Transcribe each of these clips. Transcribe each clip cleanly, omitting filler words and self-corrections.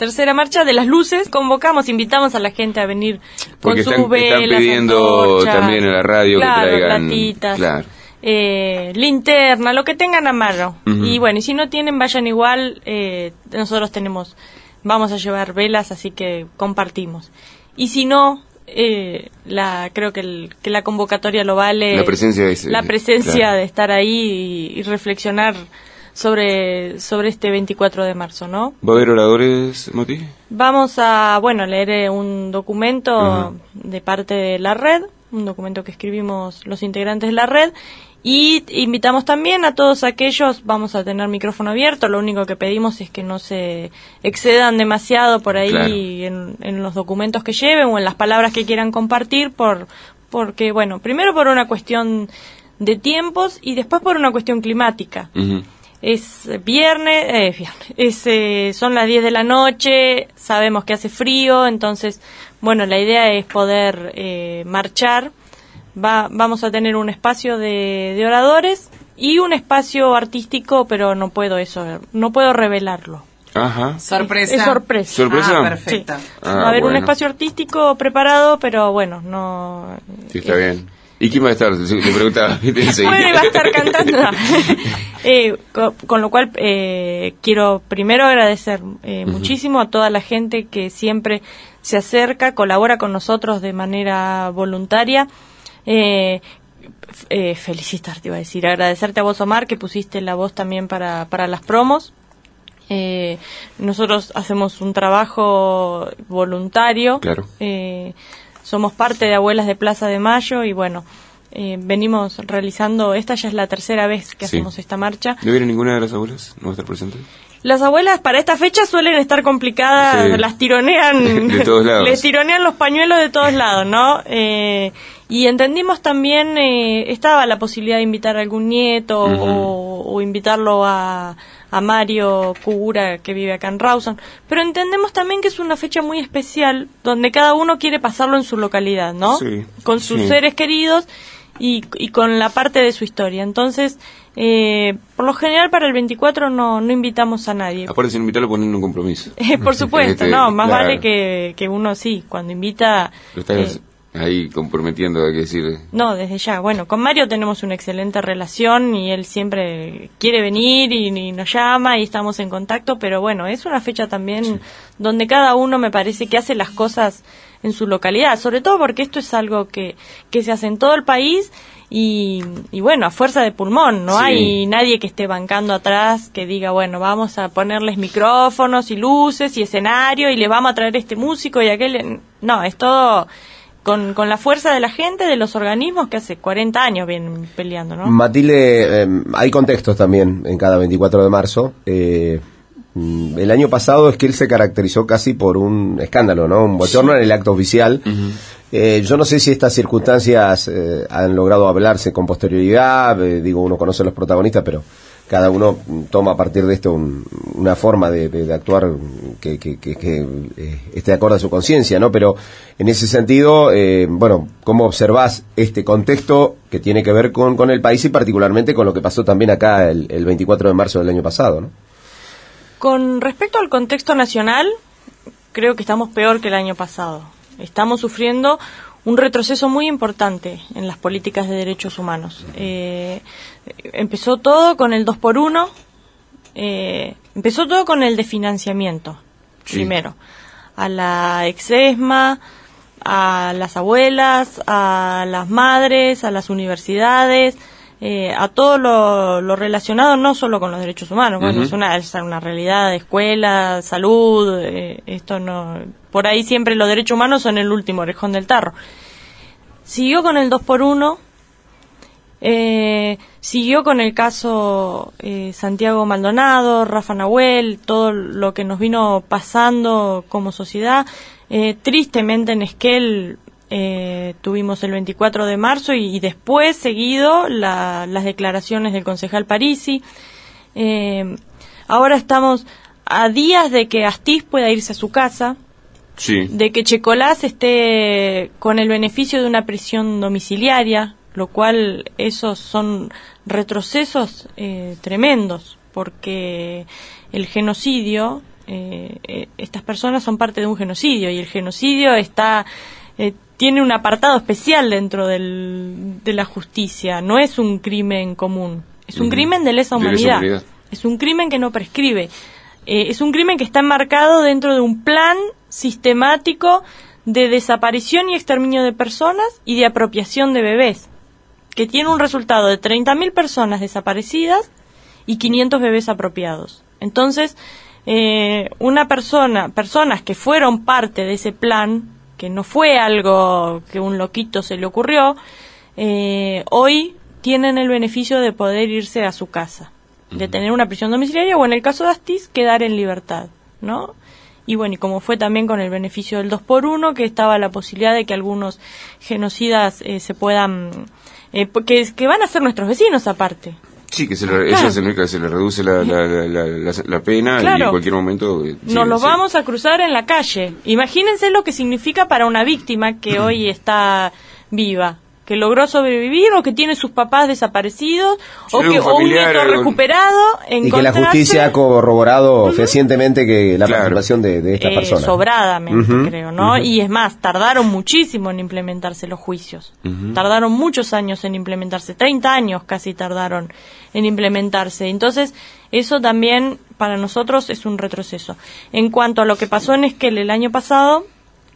tercera marcha de las luces. Invitamos a la gente a venir porque con sus velas, están pidiendo antorchas, también a la radio, claro, que traigan latitas, claro. Linterna, lo que tengan a mano. Y bueno, y si no tienen, vayan igual. Nosotros vamos a llevar velas, así que compartimos. Y si no, creo que la convocatoria lo vale. La presencia claro, de estar ahí y reflexionar sobre este 24 de marzo, ¿no? ¿Va a haber oradores, Mati? Vamos a, leer un documento de parte de la red, un documento que escribimos los integrantes de la red, y invitamos también a todos aquellos, vamos a tener micrófono abierto, lo único que pedimos es que no se excedan demasiado por ahí, claro, en los documentos que lleven o en las palabras que quieran compartir, porque, bueno, primero por una cuestión de tiempos y después por una cuestión climática. Es viernes, son las 10 de la noche, sabemos que hace frío, entonces, bueno, la idea es poder marchar. Vamos a tener un espacio de oradores y un espacio artístico, pero no puedo revelarlo. Ajá. ¿Sorpresa? Es sorpresa. ¿Sorpresa? Perfecto. Va a haber un espacio artístico preparado, pero bueno, no... Sí, está bien. ¿Y quién va a estar? Le preguntaba. Bueno, va a estar cantando. Con lo cual, quiero primero agradecer muchísimo a toda la gente que siempre se acerca, colabora con nosotros de manera voluntaria. Felicitarte, iba a decir, agradecerte a vos, Omar, que pusiste la voz también para las promos. Nosotros hacemos un trabajo voluntario. Claro. Somos parte de Abuelas de Plaza de Mayo y bueno, venimos realizando, esta ya es la tercera vez que hacemos esta marcha. ¿No viene ninguna de las abuelas? ¿No va a estar presente? Las abuelas para esta fecha suelen estar complicadas, las tironean, de todos lados. Les tironean los pañuelos de todos lados, ¿no? Y entendimos también, estaba la posibilidad de invitar a algún nieto o invitarlo a Mario Kugura, que vive acá en Rawson, pero entendemos también que es una fecha muy especial donde cada uno quiere pasarlo en su localidad, ¿no? Sí, con sus seres queridos y con la parte de su historia. Entonces, por lo general para el 24 no invitamos a nadie. Aparte, sin invitarlo, ponen un compromiso. Por supuesto, más vale que uno sí, cuando invita... Lo estás ahí comprometiendo, hay que decir. No, desde ya. Bueno, con Mario tenemos una excelente relación y él siempre quiere venir y nos llama y estamos en contacto, pero bueno, es una fecha también donde cada uno me parece que hace las cosas en su localidad, sobre todo porque esto es algo que se hace en todo el país y bueno, a fuerza de pulmón, no hay nadie que esté bancando atrás que diga, bueno, vamos a ponerles micrófonos y luces y escenario y le vamos a traer este músico y aquel. No, es todo con la fuerza de la gente, de los organismos que hace 40 años vienen peleando, ¿no? Matilde, hay contextos también en cada 24 de marzo. El año pasado Esquel se caracterizó casi por un escándalo, ¿no? Un bochorno en el acto oficial. Yo no sé si estas circunstancias han logrado hablarse con posterioridad. Uno conoce a los protagonistas, pero cada uno toma a partir de esto una forma de actuar que esté acorde a su conciencia, ¿no? Pero en ese sentido, ¿cómo observás este contexto que tiene que ver con el país y particularmente con lo que pasó también acá el 24 de marzo del año pasado, ¿no? Con respecto al contexto nacional, creo que estamos peor que el año pasado. Estamos sufriendo un retroceso muy importante en las políticas de derechos humanos. Empezó todo con el 2x1, empezó todo con el de financiamiento, primero. A la ex-ESMA, a las abuelas, a las madres, a las universidades, a todo lo relacionado no solo con los derechos humanos, bueno, es una realidad de escuela, salud, esto no, por ahí siempre los derechos humanos son el último orejón del tarro. Siguió con el 2x1, siguió con el caso Santiago Maldonado, Rafa Nahuel, todo lo que nos vino pasando como sociedad. Tristemente en Esquel tuvimos el 24 de marzo y después seguido las declaraciones del concejal Parisi. Ahora estamos a días de que Astiz pueda irse a su casa, de que Checolás esté con el beneficio de una prisión domiciliaria, lo cual esos son retrocesos tremendos, porque el genocidio estas personas son parte de un genocidio, y el genocidio tiene un apartado especial dentro de la justicia. No es un crimen común, es un crimen de lesa humanidad. Es un crimen que no prescribe. Es un crimen que está enmarcado dentro de un plan sistemático de desaparición y exterminio de personas y de apropiación de bebés, que tiene un resultado de 30.000 personas desaparecidas y 500 bebés apropiados. Entonces, personas que fueron parte de ese plan, que no fue algo que un loquito se le ocurrió, hoy tienen el beneficio de poder irse a su casa, de tener una prisión domiciliaria, o en el caso de Astiz, quedar en libertad, ¿no? Y bueno, y como fue también con el beneficio del 2x1, que estaba la posibilidad de que algunos genocidas se puedan... que van a ser nuestros vecinos aparte. Sí, que eso significa que se le reduce la pena, claro. Y en cualquier momento... nos los vamos a cruzar en la calle. Imagínense lo que significa para una víctima que hoy está viva, que logró sobrevivir, o que tiene sus papás desaparecidos, o un nieto recuperado. Y que la justicia ha corroborado fehacientemente que la participación de estas personas. Sobradamente, creo, ¿no? Y es más, tardaron muchísimo en implementarse los juicios. Tardaron muchos años en implementarse, 30 años casi tardaron en implementarse. Entonces, eso también para nosotros es un retroceso. En cuanto a lo que pasó en Esquel el año pasado,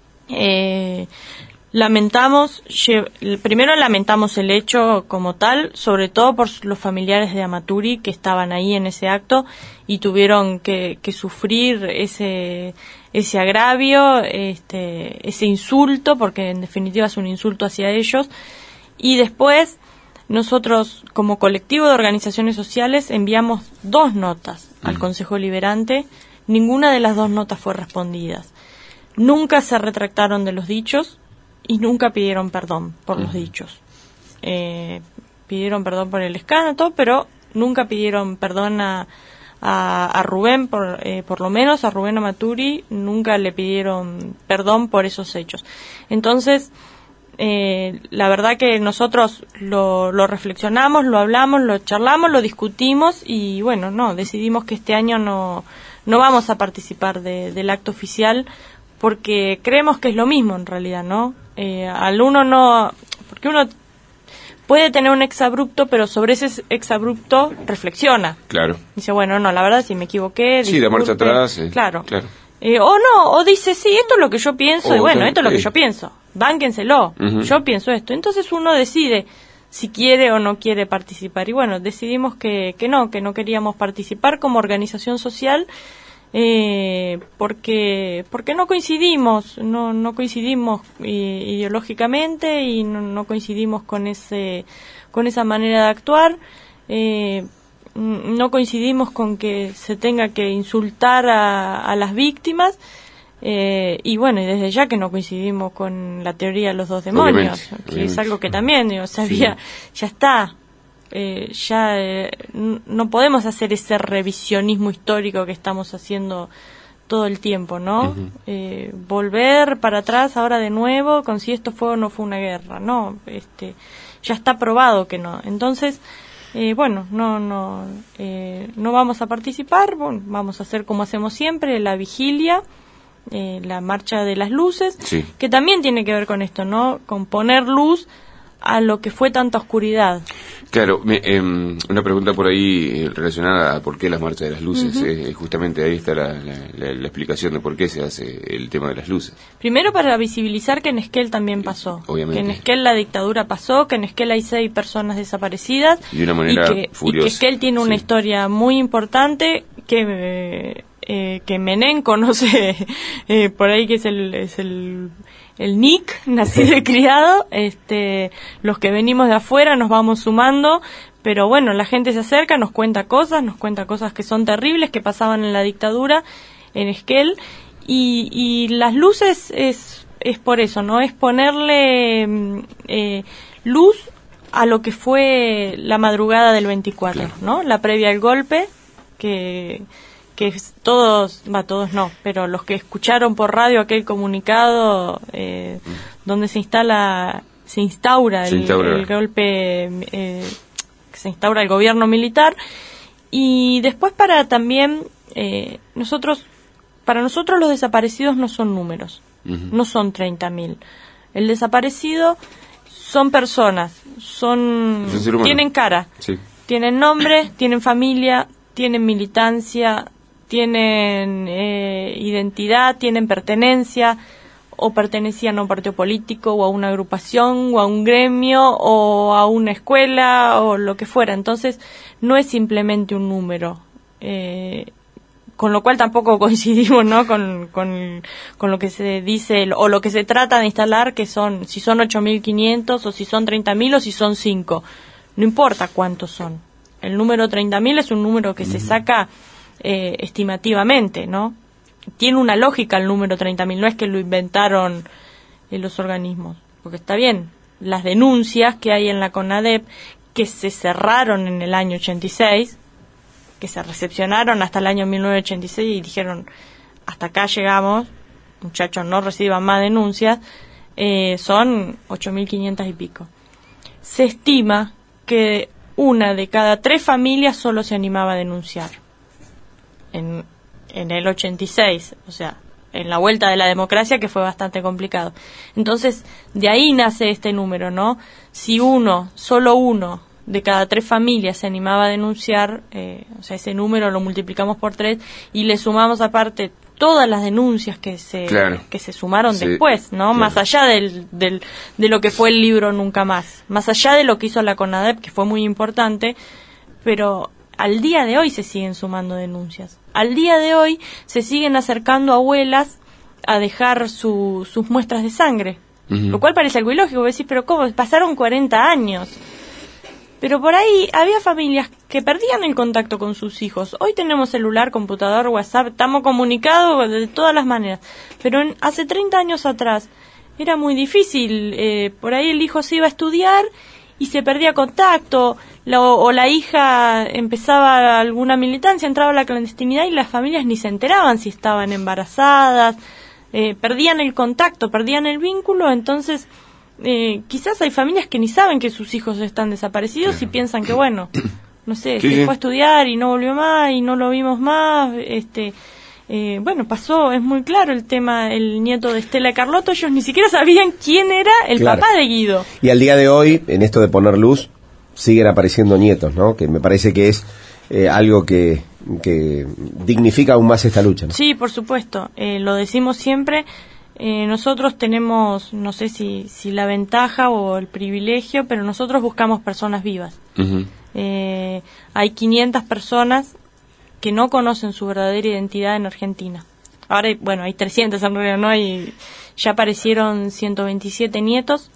primero lamentamos el hecho como tal, sobre todo por los familiares de Amaturi que estaban ahí en ese acto y tuvieron que sufrir ese agravio, ese insulto, porque en definitiva es un insulto hacia ellos. Y después nosotros, como colectivo de organizaciones sociales, enviamos 2 notas al Consejo Deliberante. Ninguna de las 2 notas fue respondida. Nunca se retractaron de los dichos y nunca pidieron perdón por los dichos. Pidieron perdón por el escándalo, pero nunca pidieron perdón a Rubén, por lo menos a Rubén Amaturi, nunca le pidieron perdón por esos hechos. Entonces, la verdad que nosotros lo reflexionamos, lo hablamos, lo charlamos, lo discutimos, y bueno, decidimos que este año no vamos a participar del acto oficial, porque creemos que es lo mismo en realidad, ¿no? Porque uno puede tener un exabrupto, pero sobre ese exabrupto reflexiona. Claro. Dice, bueno, la verdad, si me equivoqué, sí, da marcha atrás. Claro. O dice, sí, esto es lo que yo pienso, y bueno, esto es lo que yo pienso. Bánquenselo, yo pienso esto. Entonces uno decide si quiere o no quiere participar. Y bueno, decidimos que no queríamos participar como organización social, porque no coincidimos, no coincidimos ideológicamente, y no coincidimos con esa manera de actuar. No coincidimos con que se tenga que insultar a las víctimas, y bueno, y desde ya que no coincidimos con la teoría de los 2 demonios, que es algo que también ya está. No podemos hacer ese revisionismo histórico que estamos haciendo todo el tiempo, ¿no? Volver para atrás ahora de nuevo con si esto fue o no fue una guerra, no, ya está probado que no. Entonces, no vamos a participar. Vamos a hacer como hacemos siempre, la vigilia, la marcha de las luces, que también tiene que ver con esto, ¿no? Con poner luz a lo que fue tanta oscuridad. Claro, una pregunta por ahí relacionada a por qué las marchas de las luces. Justamente ahí está la explicación de por qué se hace el tema de las luces. Primero, para visibilizar que en Esquel también pasó. Obviamente. Que en Esquel la dictadura pasó, que en Esquel hay 6 personas desaparecidas. Y de una manera furiosa. Y que Esquel tiene una historia muy importante que Menem conoce por ahí, que es el NIC, nacido y criado. Los que venimos de afuera nos vamos sumando, pero bueno, la gente se acerca, nos cuenta cosas que son terribles, que pasaban en la dictadura en Esquel, y las luces es por eso, ¿no? Es ponerle luz a lo que fue la madrugada del 24, claro, ¿no? La previa al golpe, que todos no, pero los que escucharon por radio aquel comunicado donde se instaura el golpe, se instaura el gobierno militar. Y después, para también nosotros para nosotros los desaparecidos no son números, no son 30.000. El desaparecido son personas, tienen cara, sí, tienen nombre, tienen familia, tienen militancia, tienen identidad, tienen pertenencia, o pertenecían a un partido político, o a una agrupación, o a un gremio, o a una escuela, o lo que fuera. Entonces, no es simplemente un número. Con lo cual tampoco coincidimos, ¿no?, con lo que se dice o lo que se trata de instalar, que son, si son 8.500 o si son 30.000 o si son 5. No importa cuántos son. El número 30.000 es un número que se saca estimativamente, ¿no? Tiene una lógica el número 30.000, no es que lo inventaron los organismos, porque está bien, las denuncias que hay en la CONADEP, que se cerraron en el año 86, que se recepcionaron hasta el año 1986 y dijeron, hasta acá llegamos, muchachos, no reciban más denuncias, son 8.500 y pico. Se estima que 1 de cada 3 familias solo se animaba a denunciar. En el 86, o sea, en la vuelta de la democracia, que fue bastante complicado. Entonces, de ahí nace este número, ¿no? Si solo uno de cada 3 familias se animaba a denunciar, o sea, ese número lo multiplicamos por 3 y le sumamos aparte todas las denuncias que se sumaron después, ¿no? Claro. Más allá de lo que fue el libro Nunca Más, más allá de lo que hizo la CONADEP, que fue muy importante, pero al día de hoy se siguen sumando denuncias. Al día de hoy se siguen acercando abuelas a dejar sus muestras de sangre, lo cual parece algo ilógico. Decís, pero ¿cómo? Pasaron 40 años. Pero por ahí había familias que perdían el contacto con sus hijos. Hoy tenemos celular, computador, WhatsApp, estamos comunicados de todas las maneras. Pero hace 30 años atrás era muy difícil. Por ahí el hijo se iba a estudiar y se perdía contacto, o la hija empezaba alguna militancia, entraba a la clandestinidad y las familias ni se enteraban si estaban embarazadas, perdían el contacto, perdían el vínculo. Entonces quizás hay familias que ni saben que sus hijos están desaparecidos y piensan que, bueno, no sé, se fue a estudiar y no volvió más y no lo vimos más. Bueno, pasó, es muy claro el tema, el nieto de Estela y Carlotto, ellos ni siquiera sabían quién era el papá de Guido. Y al día de hoy, en esto de poner luz, siguen apareciendo nietos, ¿no? Que me parece que es algo que dignifica aún más esta lucha, ¿no? Sí, por supuesto, lo decimos siempre. Nosotros tenemos, no sé si la ventaja o el privilegio, pero nosotros buscamos personas vivas. Hay 500 personas que no conocen su verdadera identidad en Argentina. Ahora, bueno, hay 300 en realidad, ¿no? Ya aparecieron 127 nietos,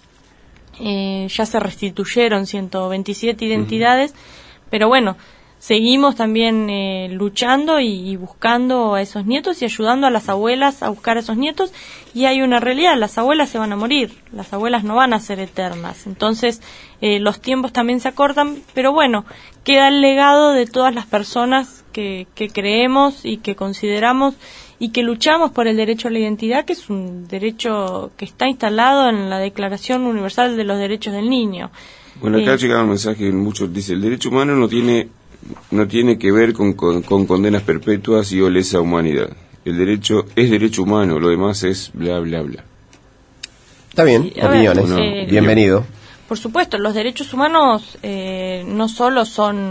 ya se restituyeron 127 identidades, pero bueno, seguimos también luchando y buscando a esos nietos y ayudando a las abuelas a buscar a esos nietos. Y hay una realidad, las abuelas se van a morir, las abuelas no van a ser eternas. Entonces, los tiempos también se acortan, pero bueno, queda el legado de todas las personas que creemos y que consideramos y que luchamos por el derecho a la identidad, que es un derecho que está instalado en la Declaración Universal de los Derechos del Niño. Bueno, acá llega un mensaje, muchos dice, el derecho humano no tiene que ver con condenas perpetuas y o lesa humanidad. El derecho es derecho humano, lo demás es bla, bla, bla. Está bien, opiniones. Bienvenido. Por supuesto, los derechos humanos no solo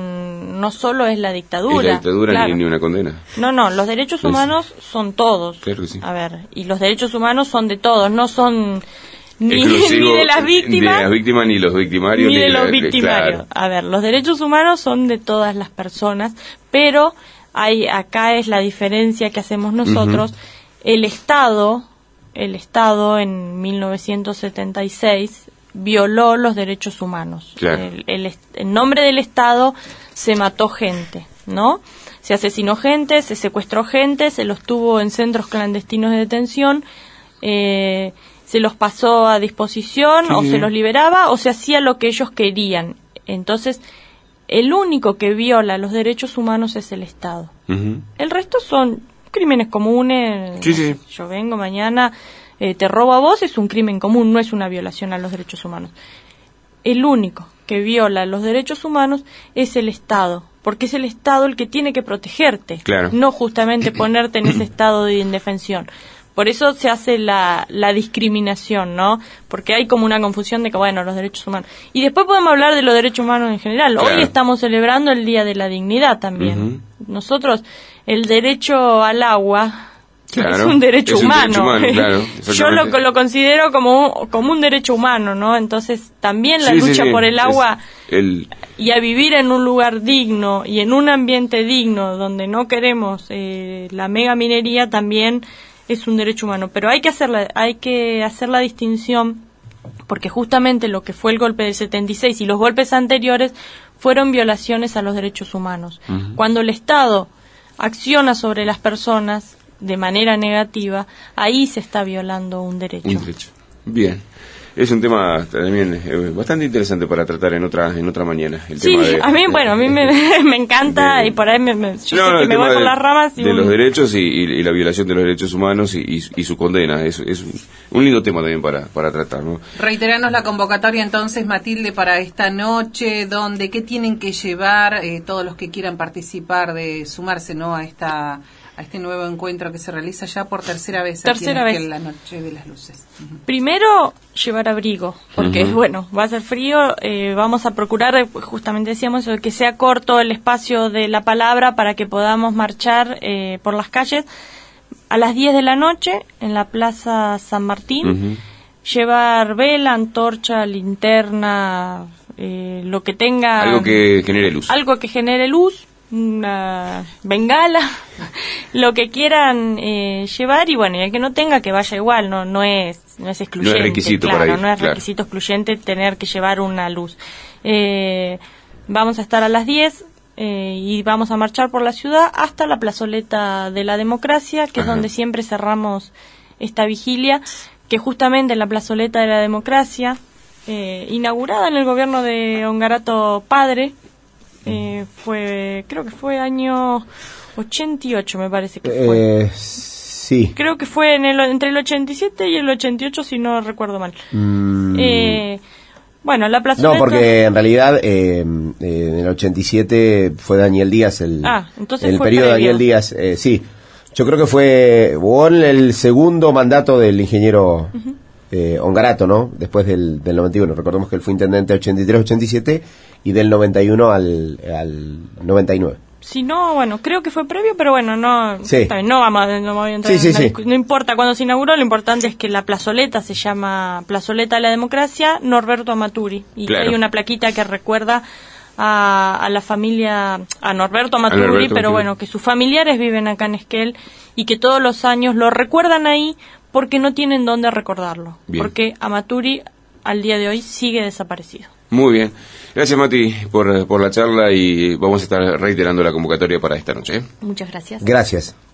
es la dictadura. Es la dictadura, claro. Ni una condena. No, los derechos humanos son todos. Claro que sí. A ver, y los derechos humanos son de todos, no son ni de las víctimas. Ni de las víctimas, ni los victimarios. Ni de los victimarios. Claro. A ver, los derechos humanos son de todas las personas, pero acá es la diferencia que hacemos nosotros. El Estado en 1976 violó los derechos humanos. Claro. En nombre del Estado se mató gente, ¿no? Se asesinó gente, se secuestró gente, se los tuvo en centros clandestinos de detención, se los pasó a disposición, o se los liberaba, o se hacía lo que ellos querían. Entonces, el único que viola los derechos humanos es el Estado. El resto son crímenes comunes. Yo vengo mañana, te robo a vos, es un crimen común, no es una violación a los derechos humanos. El único que viola los derechos humanos es el Estado, porque es el Estado el que tiene que protegerte, claro, no justamente ponerte en ese estado de indefensión. Por eso se hace la discriminación, ¿no? Porque hay como una confusión de que, bueno, los derechos humanos. Y después podemos hablar de los derechos humanos en general. Claro. Hoy estamos celebrando el Día de la Dignidad también. Nosotros, el derecho al agua... Claro, es un derecho humano. Claro, yo lo considero como un derecho humano, ¿no? Entonces también la lucha por el agua y a vivir en un lugar digno y en un ambiente digno donde no queremos la mega minería también es un derecho humano. Pero hay que hacer la distinción, porque justamente lo que fue el golpe del 76 y los golpes anteriores fueron violaciones a los derechos humanos. Cuando el Estado acciona sobre las personas de manera negativa, ahí se está violando un derecho. Bien. Es un tema también bastante interesante para tratar en otra mañana. El sí, tema a mí me encanta y por ahí me voy por las ramas. De los derechos y la violación de los derechos humanos y su condena. Es un lindo tema también para tratar, ¿no? Reiteranos la convocatoria entonces, Matilde, para esta noche, qué tienen que llevar todos los que quieran participar, de sumarse, ¿no?, a este nuevo encuentro que se realiza ya por tercera vez en la Noche de las Luces. Primero, llevar abrigo, porque bueno, va a ser frío, vamos a procurar, justamente decíamos, que sea corto el espacio de la palabra para que podamos marchar por las calles a las 10 de la noche en la Plaza San Martín, llevar vela, antorcha, linterna, lo que tenga... Algo que genere luz. Una bengala, lo que quieran llevar, y bueno, y el que no tenga que vaya igual, no es excluyente, no es requisito, claro, no es requisito excluyente tener que llevar una luz. Vamos a estar a las 10 y vamos a marchar por la ciudad hasta la plazoleta de la democracia, que es donde siempre cerramos esta vigilia, que justamente en la plazoleta de la democracia, inaugurada en el gobierno de Ongarato padre, creo que fue año 88, me parece que fue. Sí. Creo que fue entre el 87 y el 88, si no recuerdo mal. Bueno, la plazoleta... No, porque en realidad en el 87 fue Daniel Díaz entonces el fue periodo de Daniel Díaz, sí. Yo creo que fue el segundo mandato del ingeniero Ongarato, ¿no? Después del 91. Recordemos que él fue intendente 83-87 y del 91 al 99. Si no, bueno, creo que fue previo, pero bueno, no vamos a entrar no importa cuándo se inauguró, lo importante es que la plazoleta se llama Plazoleta de la Democracia Norberto Amaturi, y hay una plaquita que recuerda a la familia, a Norberto Amaturi, pero bueno, que sus familiares viven acá en Esquel y que todos los años lo recuerdan ahí porque no tienen dónde recordarlo. Bien. Porque Amaturi al día de hoy sigue desaparecido. Muy bien. Gracias, Mati, por la charla, y vamos a estar reiterando la convocatoria para esta noche. Muchas gracias. Gracias.